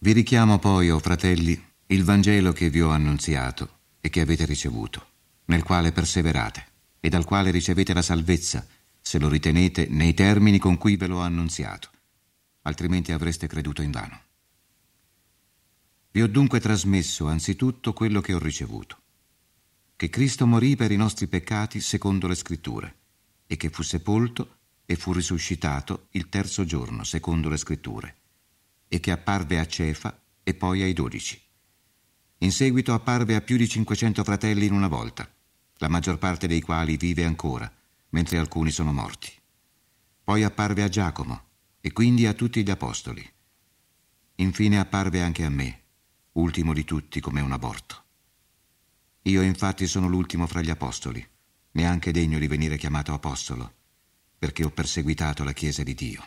Vi richiamo poi, o fratelli, il Vangelo che vi ho annunziato e che avete ricevuto, nel quale perseverate e dal quale ricevete la salvezza, se lo ritenete nei termini con cui ve l'ho annunziato, altrimenti avreste creduto invano. Vi ho dunque trasmesso anzitutto quello che ho ricevuto, che Cristo morì per i nostri peccati secondo le Scritture, e che fu sepolto e fu risuscitato il terzo giorno secondo le Scritture, e che apparve a Cefa e poi ai 12. In seguito apparve a più di 500 fratelli in una volta, la maggior parte dei quali vive ancora, mentre alcuni sono morti. Poi apparve a Giacomo e quindi a tutti gli apostoli. Infine apparve anche a me, ultimo di tutti come un aborto. Io infatti sono l'ultimo fra gli apostoli, neanche degno di venire chiamato apostolo, perché ho perseguitato la Chiesa di Dio.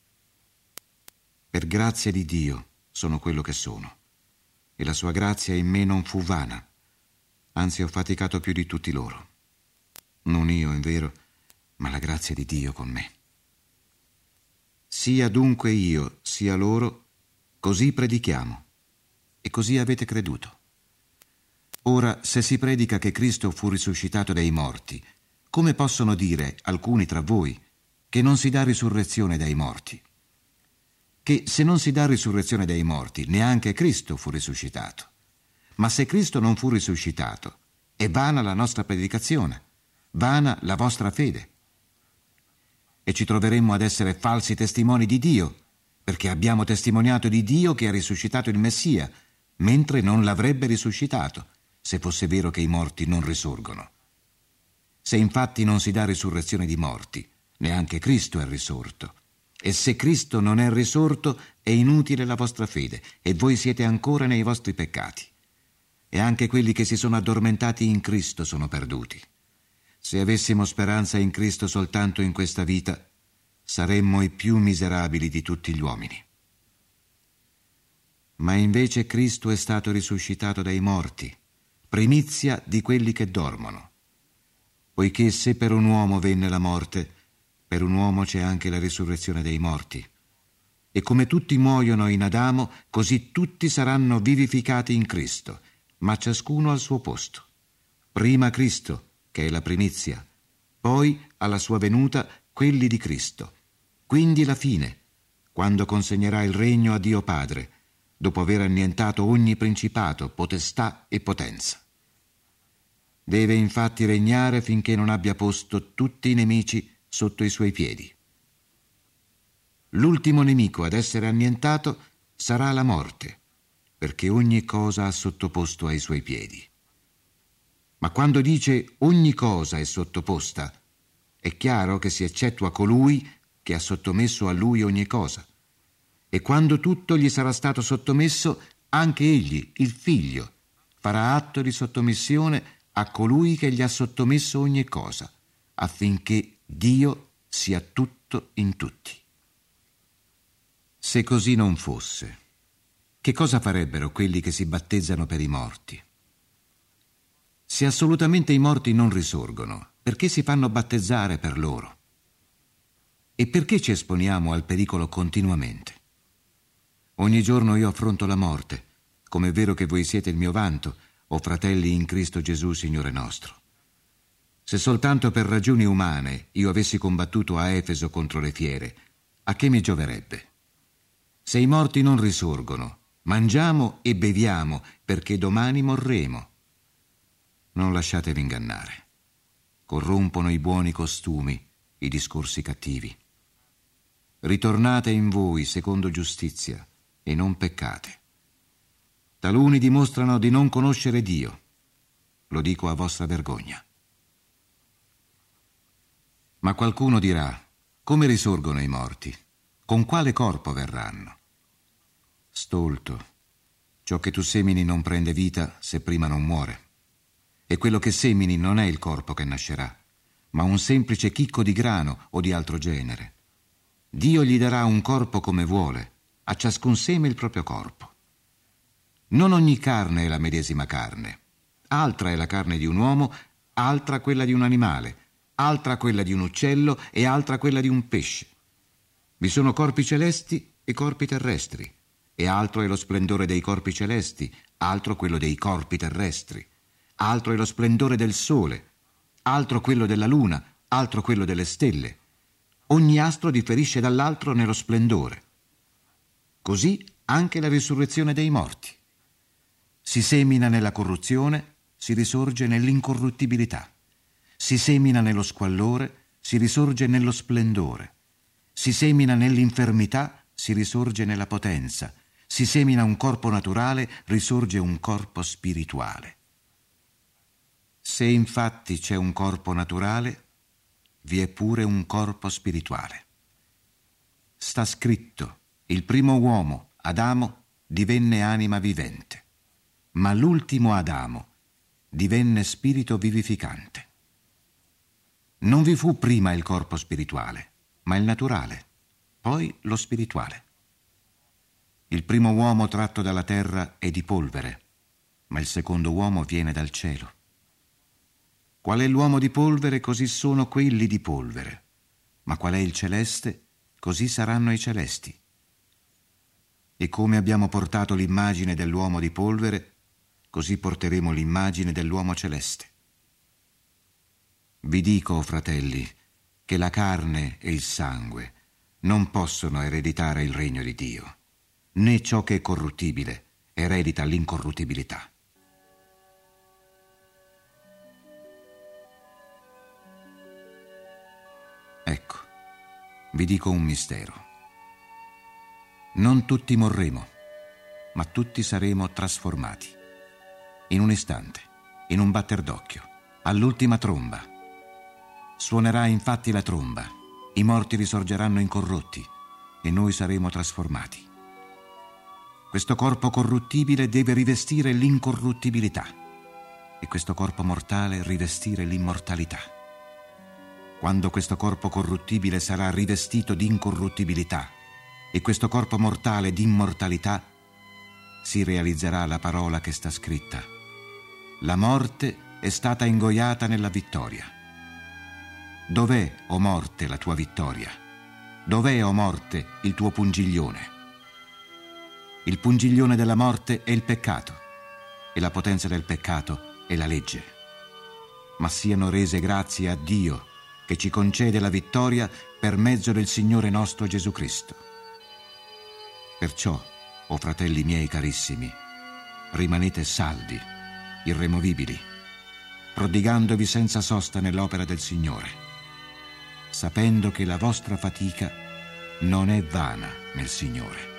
Per grazia di Dio sono quello che sono, e la sua grazia in me non fu vana, anzi ho faticato più di tutti loro. Non io, in vero, ma la grazia di Dio con me. Sia dunque io, sia loro, così predichiamo, e così avete creduto. Ora, se si predica che Cristo fu risuscitato dai morti, come possono dire alcuni tra voi che non si dà risurrezione dai morti? Che se non si dà risurrezione dai morti, neanche Cristo fu risuscitato. Ma se Cristo non fu risuscitato, è vana la nostra predicazione, vana la vostra fede. E ci troveremmo ad essere falsi testimoni di Dio, perché abbiamo testimoniato di Dio che ha risuscitato il Messia, mentre non l'avrebbe risuscitato, se fosse vero che i morti non risorgono. Se infatti non si dà risurrezione di morti, neanche Cristo è risorto. E se Cristo non è risorto, è inutile la vostra fede, e voi siete ancora nei vostri peccati. E anche quelli che si sono addormentati in Cristo sono perduti. Se avessimo speranza in Cristo soltanto in questa vita, saremmo i più miserabili di tutti gli uomini. Ma invece Cristo è stato risuscitato dai morti, primizia di quelli che dormono. Poiché se per un uomo venne la morte, per un uomo c'è anche la risurrezione dei morti. E come tutti muoiono in Adamo, così tutti saranno vivificati in Cristo, ma ciascuno al suo posto. Prima Cristo, che è la primizia, poi alla sua venuta quelli di Cristo. Quindi la fine, quando consegnerà il regno a Dio Padre, dopo aver annientato ogni principato, potestà e potenza. Deve infatti regnare finché non abbia posto tutti i nemici sotto i suoi piedi. L'ultimo nemico ad essere annientato sarà la morte, perché ogni cosa ha sottoposto ai suoi piedi. Ma quando dice ogni cosa è sottoposta, è chiaro che si eccettua colui che ha sottomesso a lui ogni cosa. E quando tutto gli sarà stato sottomesso, anche egli, il Figlio, farà atto di sottomissione a colui che gli ha sottomesso ogni cosa, affinché Dio sia tutto in tutti. Se così non fosse, che cosa farebbero quelli che si battezzano per i morti? Se assolutamente i morti non risorgono, perché si fanno battezzare per loro? E perché ci esponiamo al pericolo continuamente? Ogni giorno io affronto la morte, come è vero che voi siete il mio vanto, o fratelli in Cristo Gesù, Signore nostro. Se soltanto per ragioni umane io avessi combattuto a Efeso contro le fiere, a che mi gioverebbe? Se i morti non risorgono, mangiamo e beviamo, perché domani morremo. Non lasciatevi ingannare. Corrompono i buoni costumi, i discorsi cattivi. Ritornate in voi secondo giustizia e non peccate. Taluni dimostrano di non conoscere Dio. Lo dico a vostra vergogna. Ma qualcuno dirà: come risorgono i morti? Con quale corpo verranno? Stolto, ciò che tu semini non prende vita se prima non muore. E quello che semini non è il corpo che nascerà, ma un semplice chicco di grano o di altro genere. Dio gli darà un corpo come vuole, a ciascun seme il proprio corpo. Non ogni carne è la medesima carne. Altra è la carne di un uomo, altra quella di un animale, altra quella di un uccello e altra quella di un pesce. Vi sono corpi celesti e corpi terrestri, e altro è lo splendore dei corpi celesti, altro quello dei corpi terrestri, altro è lo splendore del sole, altro quello della luna, altro quello delle stelle. Ogni astro differisce dall'altro nello splendore. Così anche la risurrezione dei morti. Si semina nella corruzione, si risorge nell'incorruttibilità. Si semina nello squallore, si risorge nello splendore. Si semina nell'infermità, si risorge nella potenza. Si semina un corpo naturale, risorge un corpo spirituale. Se infatti c'è un corpo naturale, vi è pure un corpo spirituale. Sta scritto: il primo uomo, Adamo, divenne anima vivente, ma l'ultimo Adamo divenne spirito vivificante. Non vi fu prima il corpo spirituale, ma il naturale, poi lo spirituale. Il primo uomo tratto dalla terra è di polvere, ma il secondo uomo viene dal cielo. Qual è l'uomo di polvere, così sono quelli di polvere, ma qual è il celeste, così saranno i celesti. E come abbiamo portato l'immagine dell'uomo di polvere, così porteremo l'immagine dell'uomo celeste. Vi dico, fratelli, che la carne e il sangue non possono ereditare il regno di Dio, né ciò che è corruttibile eredita l'incorruttibilità. Ecco, vi dico un mistero. Non tutti morremo, ma tutti saremo trasformati. In un istante, in un batter d'occhio, all'ultima tromba. Suonerà infatti la tromba, i morti risorgeranno incorrotti e noi saremo trasformati. Questo corpo corruttibile deve rivestire l'incorruttibilità e questo corpo mortale rivestire l'immortalità. Quando questo corpo corruttibile sarà rivestito di incorruttibilità e questo corpo mortale di immortalità, si realizzerà la parola che sta scritta: la morte è stata ingoiata nella vittoria. Dov'è, o morte, la tua vittoria? Dov'è, o morte, il tuo pungiglione? Il pungiglione della morte è il peccato e la potenza del peccato è la legge. Ma siano rese grazie a Dio che ci concede la vittoria per mezzo del Signore nostro Gesù Cristo. Perciò, o fratelli miei carissimi, rimanete saldi, irremovibili, prodigandovi senza sosta nell'opera del Signore, sapendo che la vostra fatica non è vana nel Signore.